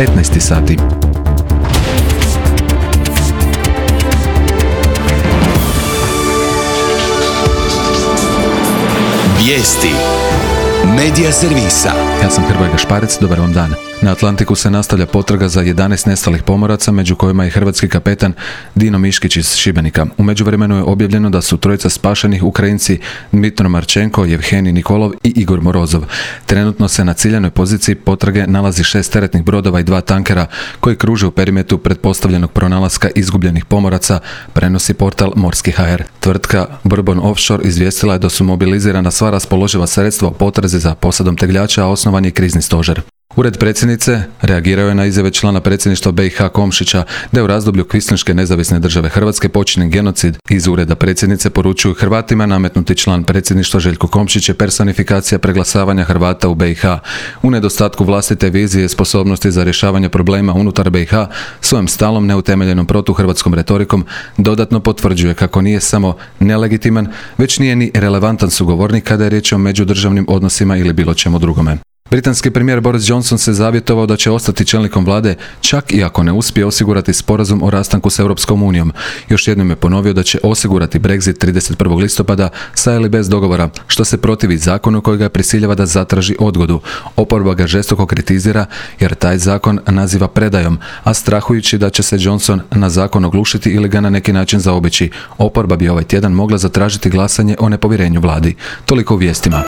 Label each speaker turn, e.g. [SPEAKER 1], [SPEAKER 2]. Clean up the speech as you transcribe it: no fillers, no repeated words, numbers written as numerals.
[SPEAKER 1] 15 sati.
[SPEAKER 2] Vijesti Medija servisa.
[SPEAKER 1] Ja sam Hrvoje Gašparec, dobar vam dan. Na Atlantiku se nastavlja potraga za 11 nestalih pomoraca, među kojima je hrvatski kapetan Dino Miškić iz Šibenika. U međuvremenu je objavljeno da su trojica spašenih Ukrajinci Dmitro Marčenko, Jevhenij Nikolov i Igor Morozov. Trenutno se na ciljanoj poziciji potrage nalazi 6 teretnih brodova i 2 tankera koji kruže u perimetru pretpostavljenog pronalaska izgubljenih pomoraca, prenosi portal Morski.hr. Tvrtka Bourbon Offshore izvijestila je da su mobilizirana sva raspoloživa sredstva u potrazi za posadom tegljača, a osnovan je krizni stožer. Ured predsjednice reagirao je na izjave člana predsjedništva BiH Komšića da je u razdoblju Kvislinške nezavisne države Hrvatske počinjen genocid. Iz ureda predsjednice poručuju Hrvatima nametnuti član predsjedništva Željko Komšić je personifikacija preglasavanja Hrvata u BiH. U nedostatku vlastite vizije i sposobnosti za rješavanje problema unutar BiH svojim stalom neutemeljenom protuhrvatskom retorikom dodatno potvrđuje kako nije samo nelegitiman, već nije ni relevantan sugovornik kada je riječ o međudržavnim odnosima ili bilo čemu drugome. Britanski premijer Boris Johnson se zavjetovao da će ostati čelnikom vlade čak i ako ne uspije osigurati sporazum o rastanku s Europskom unijom. Još jednom je ponovio da će osigurati Brexit 31. listopada sa ili bez dogovora, što se protivi zakonu koji ga prisiljava da zatraži odgodu. Oporba ga žestoko kritizira jer taj zakon naziva predajom, a strahujući da će se Johnson na zakon oglušiti ili ga na neki način zaobići. Oporba bi ovaj tjedan mogla zatražiti glasanje o nepovjerenju vladi. Toliko u vijestima.